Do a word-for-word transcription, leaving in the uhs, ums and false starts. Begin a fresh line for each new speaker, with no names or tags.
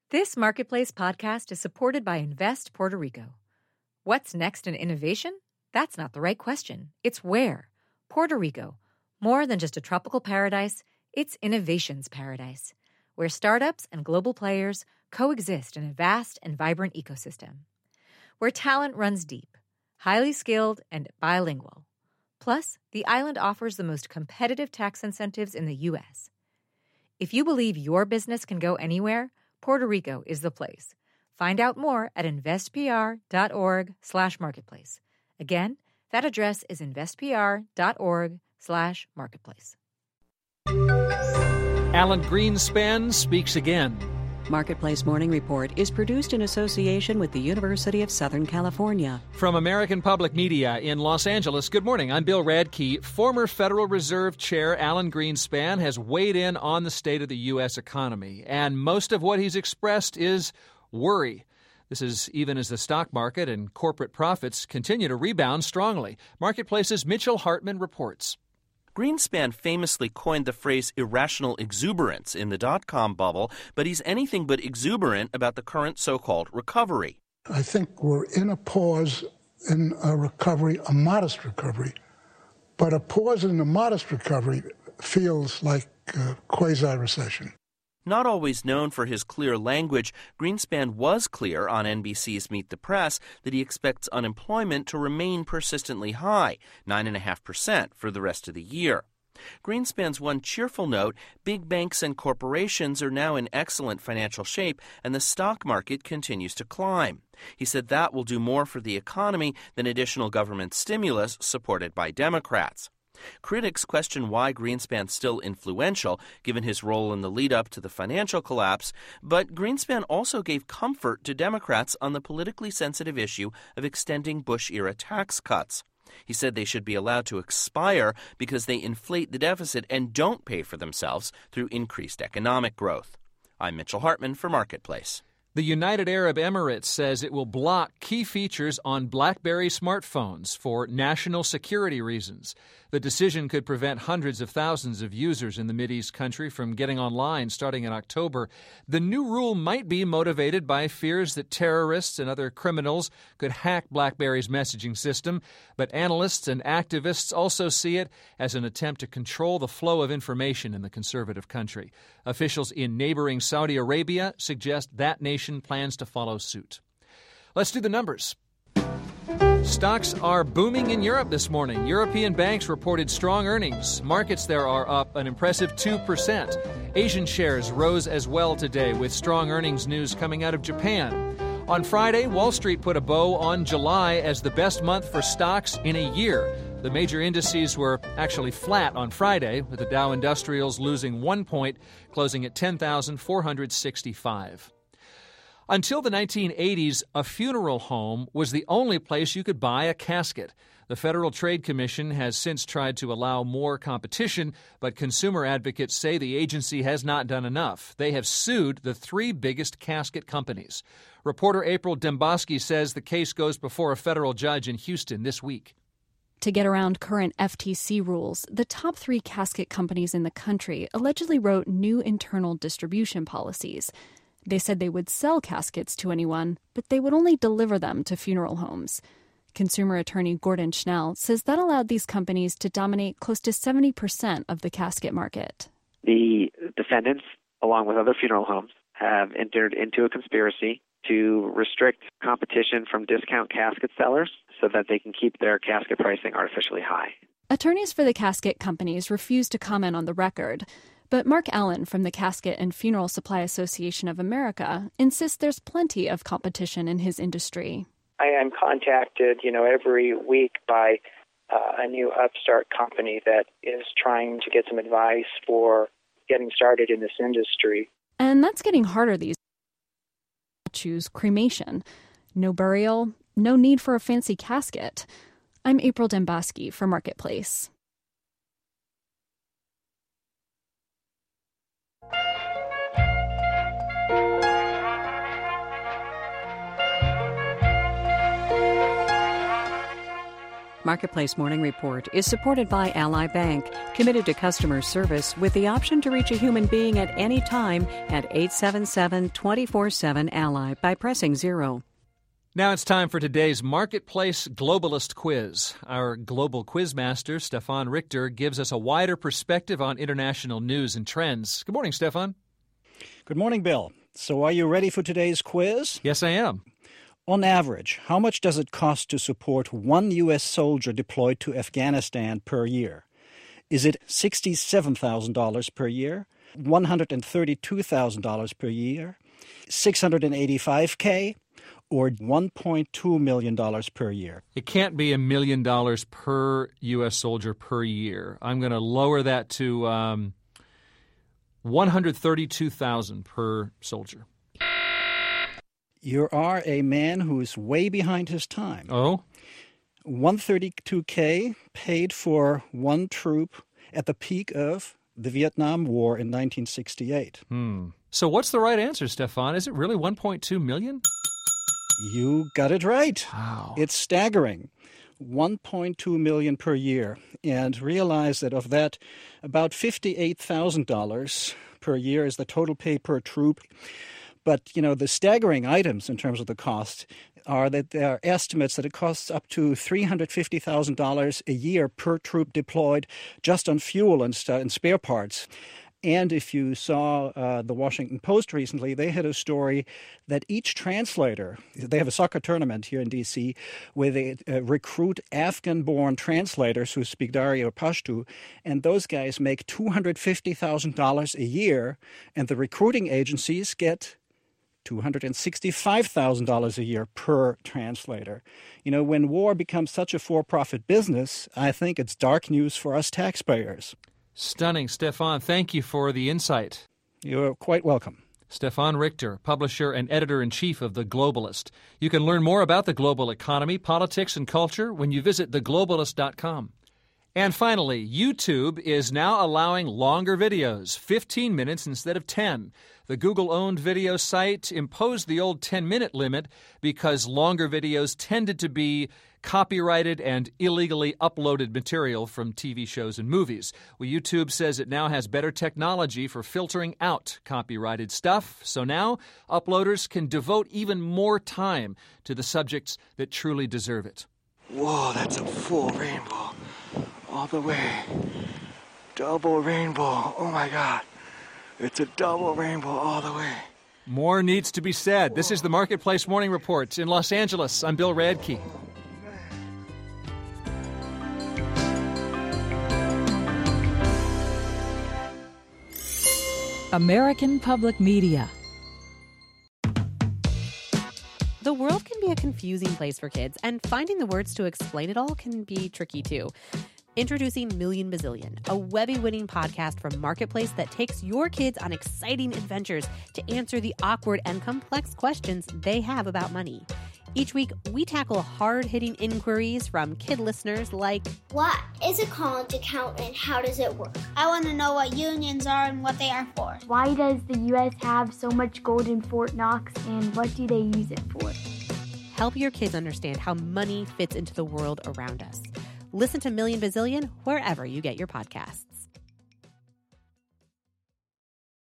This Marketplace podcast is supported by Invest Puerto Rico. What's next in innovation? That's not the right question. It's where. Puerto Rico. More than just a tropical paradise, it's innovation's paradise, where startups and global players coexist in a vast and vibrant ecosystem. Where talent runs deep, highly skilled, and bilingual. Plus, the island offers the most competitive tax incentives in the U S. If you believe your business can go anywhere, Puerto Rico is the place. Find out more at investpr.org slash marketplace. Again, that address is investpr.org slash marketplace.
Alan Greenspan speaks again.
Marketplace Morning Report is produced in association with the University of Southern California.
From American Public Media in Los Angeles, good morning. I'm Bill Radke. Former Federal Reserve Chair Alan Greenspan has weighed in on the state of the U S economy, and most of what he's expressed is worry. This is even as the stock market and corporate profits continue to rebound strongly. Marketplace's Mitchell Hartman reports.
Greenspan famously coined the phrase irrational exuberance in the dot-com bubble, but he's anything but exuberant about the current so-called recovery.
I think we're in a pause in a recovery, a modest recovery, but a pause in a modest recovery feels like a quasi-recession.
Not always known for his clear language, Greenspan was clear on N B C's Meet the Press that he expects unemployment to remain persistently high, nine point five percent for the rest of the year. Greenspan's one cheerful note, big banks and corporations are now in excellent financial shape and the stock market continues to climb. He said that will do more for the economy than additional government stimulus supported by Democrats. Critics question why Greenspan's still influential, given his role in the lead-up to the financial collapse, but Greenspan also gave comfort to Democrats on the politically sensitive issue of extending Bush-era tax cuts. He said they should be allowed to expire because they inflate the deficit and don't pay for themselves through increased economic growth. I'm Mitchell Hartman for Marketplace.
The United Arab Emirates says it will block key features on BlackBerry smartphones for national security reasons. The decision could prevent hundreds of thousands of users in the Mideast country from getting online starting in October. The new rule might be motivated by fears that terrorists and other criminals could hack BlackBerry's messaging system, but analysts and activists also see it as an attempt to control the flow of information in the conservative country. Officials in neighboring Saudi Arabia suggest that nation plans to follow suit. Let's do the numbers. Stocks are booming in Europe this morning. European banks reported strong earnings. Markets there are up an impressive two percent. Asian shares rose as well today with strong earnings news coming out of Japan. On Friday, Wall Street put a bow on July as the best month for stocks in a year. The major indices were actually flat on Friday, with the Dow Industrials losing one point, closing at ten thousand four hundred sixty-five. Until the nineteen eighties, a funeral home was the only place you could buy a casket. The Federal Trade Commission has since tried to allow more competition, but consumer advocates say the agency has not done enough. They have sued the three biggest casket companies. Reporter April Dembosky says the case goes before a federal judge in Houston this week.
To get around current F T C rules, the top three casket companies in the country allegedly wrote new internal distribution policies. They said they would sell caskets to anyone, but they would only deliver them to funeral homes. Consumer attorney Gordon Schnell says that allowed these companies to dominate close to seventy percent of the casket market.
The defendants, along with other funeral homes, have entered into a conspiracy to restrict competition from discount casket sellers so that they can keep their casket pricing artificially high.
Attorneys for the casket companies refuse to comment on the record. But Mark Allen from the Casket and Funeral Supply Association of America insists there's plenty of competition in his industry.
I am contacted, you know, every week by uh, a new upstart company that is trying to get some advice for getting started in this industry.
And that's getting harder these days. Choose cremation. No burial, no need for a fancy casket. I'm April Dembosky for Marketplace.
Marketplace Morning Report is supported by Ally Bank, committed to customer service with the option to reach a human being at any time at eight seven seven, two four seven, Ally by pressing zero.
Now it's time for today's Marketplace Globalist Quiz. Our global quizmaster, Stefan Richter, gives us a wider perspective on international news and trends. Good morning, Stefan.
Good morning, Bill. So are you ready for today's quiz?
Yes, I am.
On average, how much does it cost to support one U S soldier deployed to Afghanistan per year? Is it sixty-seven thousand dollars per year, one hundred thirty-two thousand dollars per year, six hundred eighty-five thousand dollars, or one point two million dollars per year?
It can't be a million dollars per U S soldier per year. I'm going to lower that to um, one hundred thirty-two thousand dollars per soldier.
You are a man who's way behind his time.
Oh?
one hundred thirty-two thousand dollars paid for one troop at the peak of the Vietnam War in nineteen sixty-eight.
Hmm. So what's the right answer, Stefan? Is it really one point two million dollars?
You got it right.
Wow.
It's staggering. one point two million dollars per year. And realize that of that, about fifty-eight thousand dollars per year is the total pay per troop. But, you know, the staggering items in terms of the cost are that there are estimates that it costs up to three hundred fifty thousand dollars a year per troop deployed just on fuel and, st- and spare parts. And if you saw uh, the Washington Post recently, they had a story that each translator, they have a soccer tournament here in D C where they uh, recruit Afghan-born translators who speak Dari or Pashto, and those guys make two hundred fifty thousand dollars a year, and the recruiting agencies get two hundred sixty-five thousand dollars a year per translator. You know, when war becomes such a for-profit business, I think it's dark news for us taxpayers.
Stunning, Stefan. Thank you for the insight.
You're quite welcome.
Stefan Richter, publisher and editor-in-chief of The Globalist. You can learn more about the global economy, politics, and culture when you visit the globalist dot com. And finally, YouTube is now allowing longer videos, fifteen minutes instead of ten. The Google-owned video site imposed the old ten-minute limit because longer videos tended to be copyrighted and illegally uploaded material from T V shows and movies. Well, YouTube says it now has better technology for filtering out copyrighted stuff, so now uploaders can devote even more time to the subjects that truly deserve it.
Whoa, that's a full rainbow. All the way. Double rainbow. Oh my God. It's a double rainbow all the way.
More needs to be said. This is the Marketplace Morning Report in Los Angeles. I'm Bill Radke.
American Public Media.
The world can be a confusing place for kids, and finding the words to explain it all can be tricky too. Introducing Million Bazillion, a Webby-winning podcast from Marketplace that takes your kids on exciting adventures to answer the awkward and complex questions they have about money. Each week, we tackle hard-hitting inquiries from kid listeners like,
what is a college account and how does it work?
I want to know what unions are and what they are for.
Why does the U S have so much gold in Fort Knox and what do they use it for?
Help your kids understand how money fits into the world around us. Listen to Million Bazillion wherever you get your podcasts.